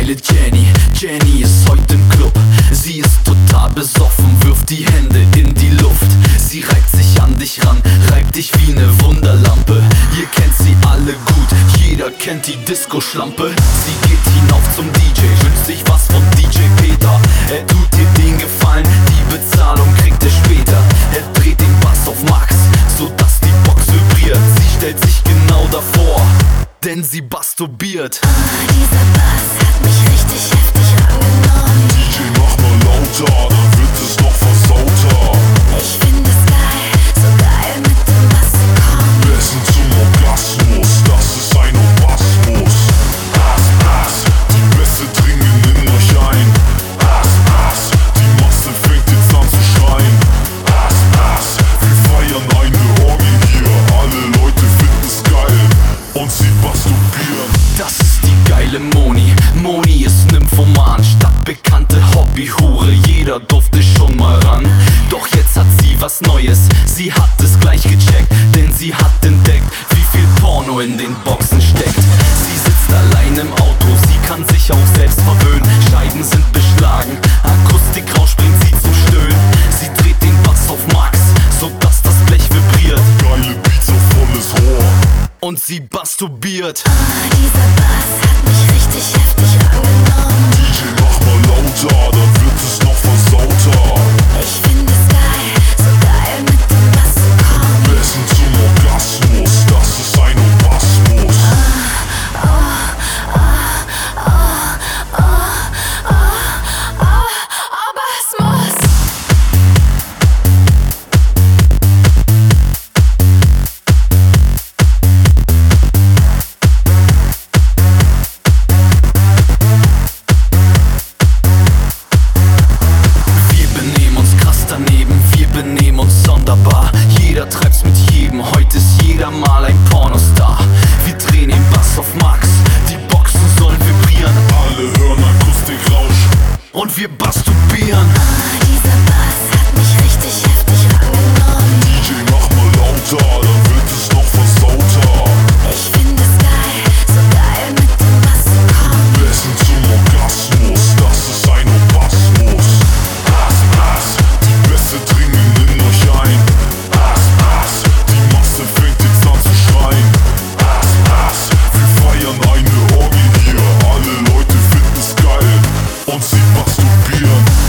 geile Jenny. Jenny ist heute im Club. Sie ist total besoffen, wirft die Hände in die Luft. Sie reibt sich an dich ran, reibt dich wie ne Wunderlampe. Ihr kennt sie alle gut, jeder kennt die Disco-Schlampe. Sie geht hinauf zum DJ, wünscht sich was von DJ Peter. Er tut dir den Gefallen, die Bezahlung kriegt er später. Er dreht den Bass auf Max, sodass die Box vibriert. Sie stellt sich genau davor, denn sie masturbiert. Dieser Bass hat mich richtig heftig angenommen. DJ, mach mal lauter, dann wird es noch versauter. Ich find es geil, so geil mit dem Bass zu kommen. Blessen zum Orgasmus, das ist ein Orgasmus. Bass, Bass, die Bässe dringen in euch ein. Bass, Bass, die Masse fängt jetzt an zu schreien. Bass, Bass, wir feiern eine Orgie hier. Alle Leute finden's geil und sie masturbieren. Das ist die geile Moni. Moni ist Nymphoman, stadtbekannte Hobbyhure. Jeder durfte schon mal ran. Doch jetzt hat sie was Neues, sie hat es gleich gecheckt. Denn sie hat entdeckt, wie viel Porno in den Boxen steckt. Sie sitzt allein im Auto, sie kann sich auch selbst verwöhnen. Scheiben sind beschlagen, Akustikrausch bringt sie zum Stöhnen. Sie dreht den Bass auf Max, sodass das Blech vibriert. Geile Beats auf volles Rohr. Und sie masturbiert. Dieser Bass hat mich richtig heftig angenommen. DJ, mach mal lauter, dann wird es noch versauter. Ich find es geil, so geil mit dem Bass zu kommen. Blessen zum Orgasmus, das ist ein Orgasmus. Aber es muss. Wir benehmen uns krass daneben, wir benehmen uns sonderbar. Jeder treibt's mit jedem, heute ist jeder mal ein Pornostar. Wir drehen den Bass auf Max, die Boxen sollen vibrieren. Alle hören Akustikrausch. Und wir masturbieren. Dieser Bass hat mich richtig heftig angenommen. DJ, mach mal lauter, dann wird es noch versauter. Ich find es geil, so geil mit dem Bass zu kommen. Blessen zum Orgasmus, das ist ein Orgasmus. Bass, Bass, die Bässe dringen in euch ein. Bass, Bass, die Masse fängt jetzt an zu schreien. Bass, Bass, wir feiern eine Orgie hier. Alle Leute finden's geil und sie masturbieren.